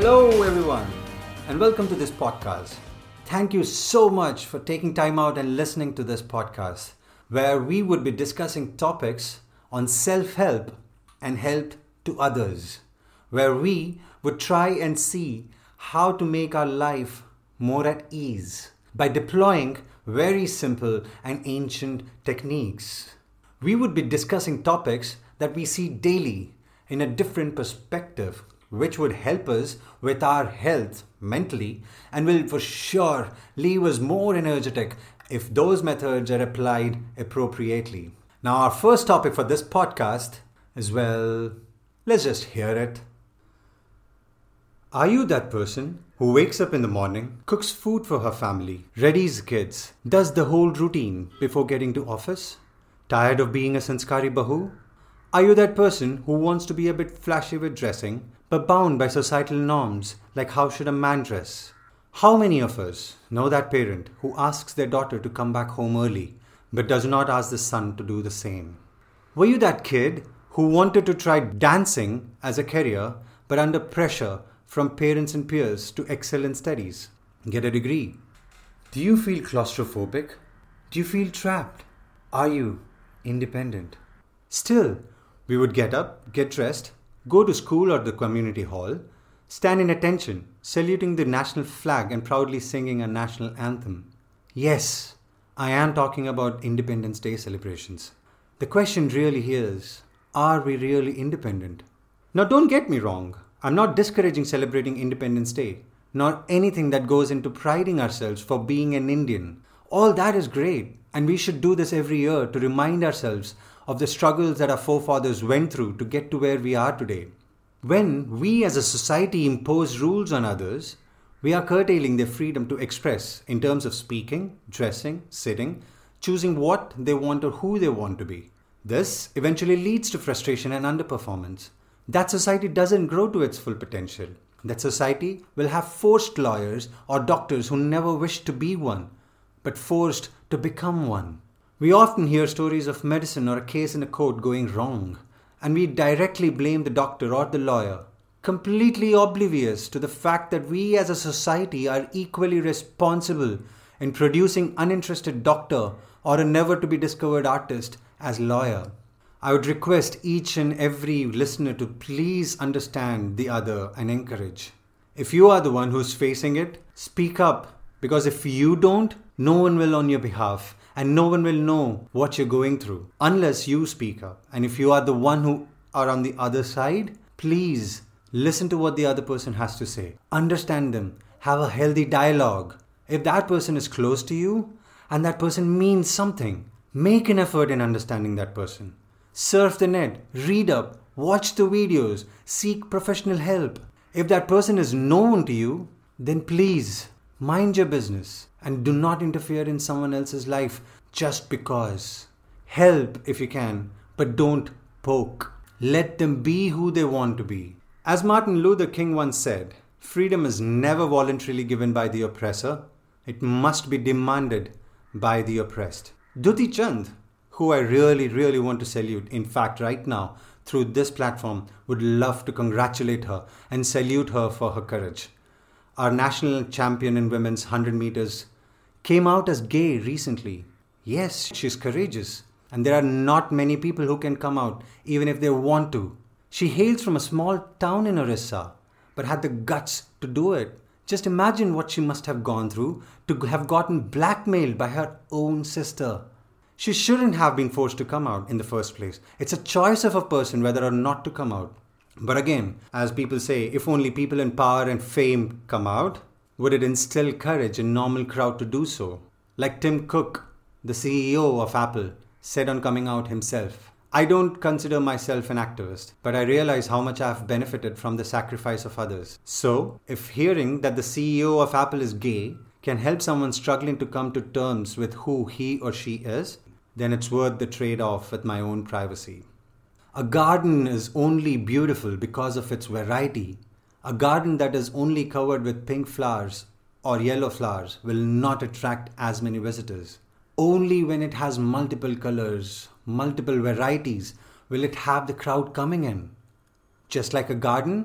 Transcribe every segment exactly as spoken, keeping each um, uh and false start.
Hello everyone and welcome to this podcast. Thank you so much for taking time out and listening to this podcast where we would be discussing topics on self-help and help to others, where we would try and see how to make our life more at ease by deploying very simple and ancient techniques. We would be discussing topics that we see daily in a different perspective, which would help us with our health mentally and will for sure leave us more energetic if those methods are applied appropriately. Now, our first topic for this podcast is, well, let's just hear it. Are you that person who wakes up in the morning, cooks food for her family, readies kids, does the whole routine before getting to office? Tired of being a sanskari bahu? Are you that person who wants to be a bit flashy with dressing, but bound by societal norms like how should a man dress? How many of us know that parent who asks their daughter to come back home early, but does not ask the son to do the same? Were you that kid who wanted to try dancing as a career, but under pressure from parents and peers to excel in studies, get a degree? Do you feel claustrophobic? Do you feel trapped? Are you independent? Still, we would get up, get dressed, go to school or the community hall, stand in attention, saluting the national flag and proudly singing a national anthem. Yes, I am talking about Independence Day celebrations. The question really here is, are we really independent? Now don't get me wrong, I'm not discouraging celebrating Independence Day, nor anything that goes into priding ourselves for being an Indian. All that is great, and we should do this every year to remind ourselves of the struggles that our forefathers went through to get to where we are today. When we as a society impose rules on others, we are curtailing their freedom to express in terms of speaking, dressing, sitting, choosing what they want or who they want to be. This eventually leads to frustration and underperformance. That society doesn't grow to its full potential. That society will have forced lawyers or doctors who never wished to be one, but forced to become one. We often hear stories of medicine or a case in a court going wrong, and we directly blame the doctor or the lawyer, completely oblivious to the fact that we as a society are equally responsible in producing uninterested doctor or a never-to-be-discovered artist as lawyer. I would request each and every listener to please understand the other and encourage. If you are the one who's facing it, speak up, because if you don't, no one will on your behalf. And no one will know what you're going through unless you speak up. And if you are the one who are on the other side, please listen to what the other person has to say. Understand them. Have a healthy dialogue. If that person is close to you and that person means something, make an effort in understanding that person. Surf the net, read up, watch the videos, seek professional help. If that person is known to you, then please mind your business and do not interfere in someone else's life just because. Help if you can, but don't poke. Let them be who they want to be. As Martin Luther King once said, freedom is never voluntarily given by the oppressor. It must be demanded by the oppressed. Dutee Chand, who I really, really want to salute, in fact right now, through this platform, would love to congratulate her and salute her for her courage. Our national champion in women's one hundred meters came out as gay recently. Yes, she's courageous. And there are not many people who can come out, even if they want to. She hails from a small town in Orissa, but had the guts to do it. Just imagine what she must have gone through to have gotten blackmailed by her own sister. She shouldn't have been forced to come out in the first place. It's a choice of a person whether or not to come out. But again, as people say, if only people in power and fame come out, would it instill courage in normal crowd to do so? Like Tim Cook, the C E O of Apple, said on coming out himself. I don't consider myself an activist, but I realize how much I have benefited from the sacrifice of others. So, if hearing that the C E O of Apple is gay can help someone struggling to come to terms with who he or she is, then it's worth the trade-off with my own privacy. A garden is only beautiful because of its variety. A garden that is only covered with pink flowers or yellow flowers will not attract as many visitors. Only when it has multiple colors, multiple varieties, will it have the crowd coming in. Just like a garden,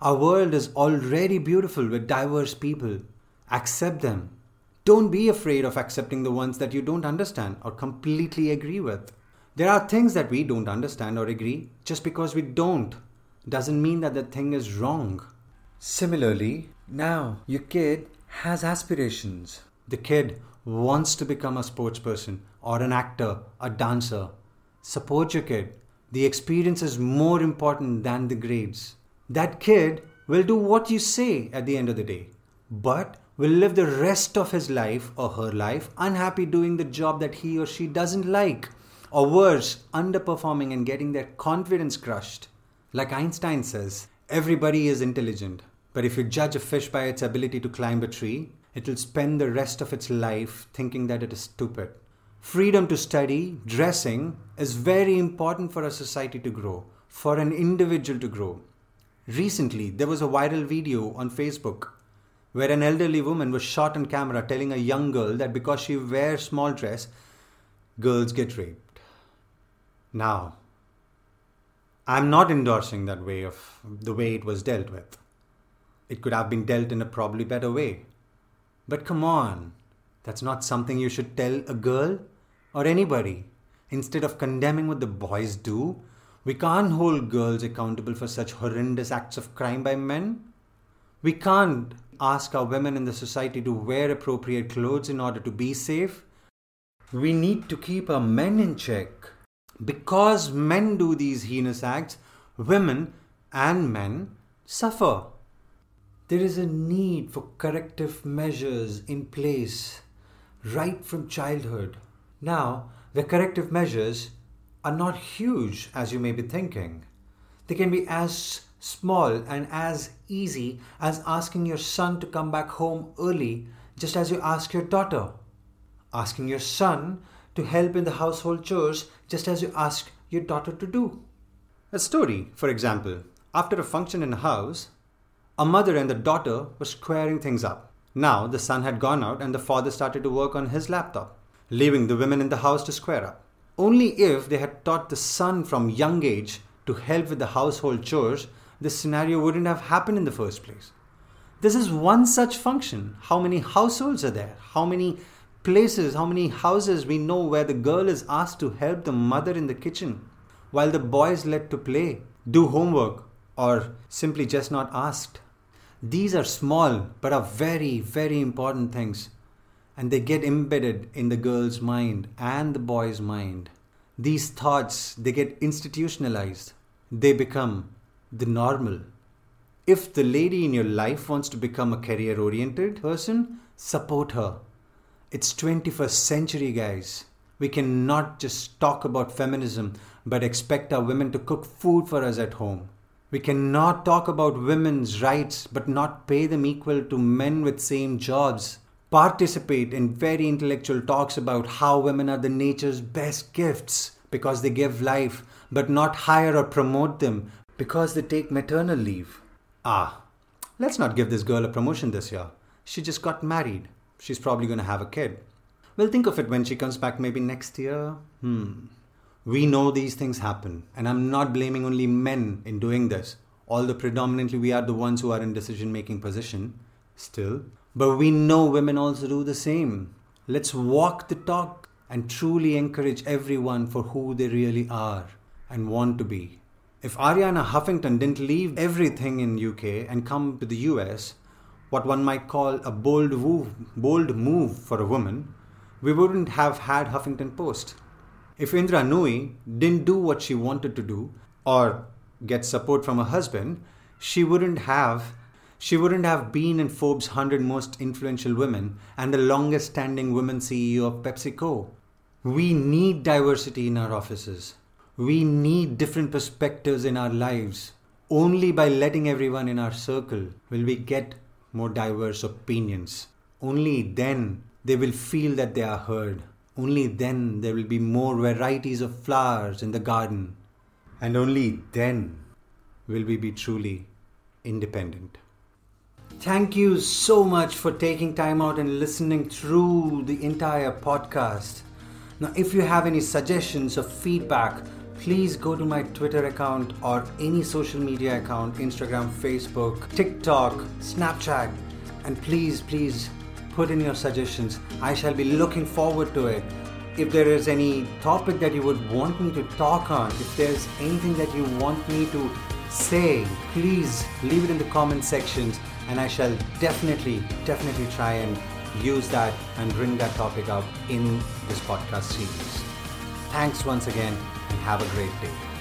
Our world is already beautiful with diverse people. Accept them. Don't be afraid of accepting the ones that you don't understand or completely agree with. There are things that we don't understand or agree. Just because we don't doesn't mean that the thing is wrong. Similarly, now your kid has aspirations. The kid wants to become a sportsperson or an actor, a dancer. Support your kid. The experience is more important than the grades. That kid will do what you say at the end of the day, but will live the rest of his life or her life unhappy doing the job that he or she doesn't like, or worse, underperforming and getting their confidence crushed. Like Einstein says, everybody is intelligent, but if you judge a fish by its ability to climb a tree, it will spend the rest of its life thinking that it is stupid. Freedom to study, dressing, is very important for a society to grow, for an individual to grow. Recently, there was a viral video on Facebook where an elderly woman was shot on camera telling a young girl that because she wears small dress, girls get raped. Now, I'm not endorsing that way of the way it was dealt with. It could have been dealt in a probably better way. But come on, that's not something you should tell a girl or anybody. Instead of condemning what the boys do, we can't hold girls accountable for such horrendous acts of crime by men. We can't ask our women in the society to wear appropriate clothes in order to be safe. We need to keep our men in check. Because men do these heinous acts, women and men suffer. There is a need for corrective measures in place right from childhood. Now, the corrective measures are not huge as you may be thinking. They can be as small and as easy as asking your son to come back home early, just as you ask your daughter. Asking your son to help in the household chores, just as you ask your daughter to do. A story, for example, after a function in a house, a mother and the daughter were squaring things up. Now the son had gone out and the father started to work on his laptop, leaving the women in the house to square up. Only if they had taught the son from young age to help with the household chores, this scenario wouldn't have happened in the first place. This is one such function. How many households are there? How many places, how many houses we know where the girl is asked to help the mother in the kitchen, while the boy is led to play, do homework, or simply just not asked. These are small but are very, very important things, and they get embedded in the girl's mind and the boy's mind. These thoughts, they get institutionalized. They become the normal. If the lady in your life wants to become a career-oriented person, support her. It's twenty-first century, guys. We cannot just talk about feminism but expect our women to cook food for us at home. We cannot talk about women's rights but not pay them equal to men with same jobs. Participate in very intellectual talks about how women are the nature's best gifts because they give life, but not hire or promote them because they take maternal leave. Ah, let's not give this girl a promotion this year. She just got married. She's probably going to have a kid. We'll think of it when she comes back maybe next year. Hmm. We know these things happen, and I'm not blaming only men in doing this, although predominantly we are the ones who are in decision-making position still. But we know women also do the same. Let's walk the talk and truly encourage everyone for who they really are and want to be. If Ariana Huffington didn't leave everything in U K and come to the U S, what one might call a bold move, bold move for a woman, we wouldn't have had Huffington Post. If Indra Nooyi didn't do what she wanted to do or get support from her husband, she wouldn't have she wouldn't have been in Forbes' one hundred most influential women and the longest standing women C E O of PepsiCo. We need diversity in our offices. We need different perspectives in our lives. Only by letting everyone in our circle will we get more diverse opinions. Only then they will feel that they are heard. Only then there will be more varieties of flowers in the garden. And only then will we be truly independent. Thank you so much for taking time out and listening through the entire podcast. Now, if you have any suggestions or feedback, please go to my Twitter account or any social media account, Instagram, Facebook, TikTok, Snapchat, and please, please put in your suggestions. I shall be looking forward to it. If there is any topic that you would want me to talk on, if there's anything that you want me to say, please leave it in the comment sections, and I shall definitely, definitely try and use that and bring that topic up in this podcast series. Thanks once again, and have a great day.